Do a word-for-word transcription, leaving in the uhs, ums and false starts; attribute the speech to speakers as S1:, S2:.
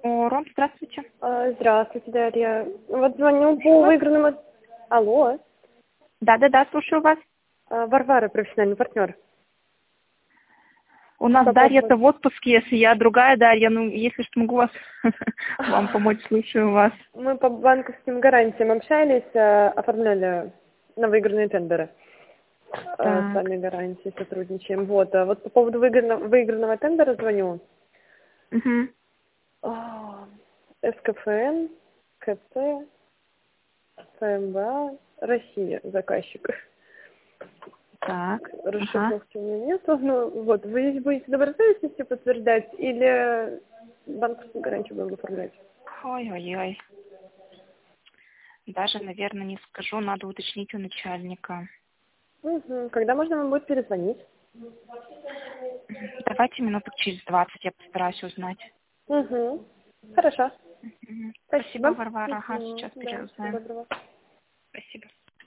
S1: О, Ром, здравствуйте.
S2: А, Здравствуйте, Дарья. Вот звоню по выигранному... Алло.
S1: Да-да-да, слушаю вас.
S2: А, Варвара, профессиональный партнер.
S1: У нас
S2: По
S1: Дарья-то
S2: поводу-
S1: в отпуске, если я другая Дарья, ну, если что, могу вас вам помочь, слушаю вас.
S2: Мы по банковским гарантиям общались, а, оформляли на выигранные тендеры. А, С
S1: Так.
S2: вами гарантии сотрудничаем. Вот, а вот по поводу выигранного, выигранного тендера звоню.
S1: Мгм.
S2: А, СКФН, КЦ, ФМБА, Россия, заказчик.
S1: Так. Ага.
S2: Расшифровки у меня нету. Ну, вот, вы здесь будете добросовестностью подтверждать или банковскую гарантию будем оформлять?
S1: Ой-ой-ой. Даже, наверное, не скажу, надо уточнить у начальника.
S2: Угу. Когда можно вам будет перезвонить?
S1: Давайте минуток через двадцать я постараюсь узнать.
S2: Угу. Хорошо.
S1: Мгм. Спасибо,
S2: Спасибо.
S1: Варвара. Ага,
S2: Мгм.
S1: сейчас
S2: Да, всего
S1: переузнаем.
S2: доброго.
S1: Спасибо.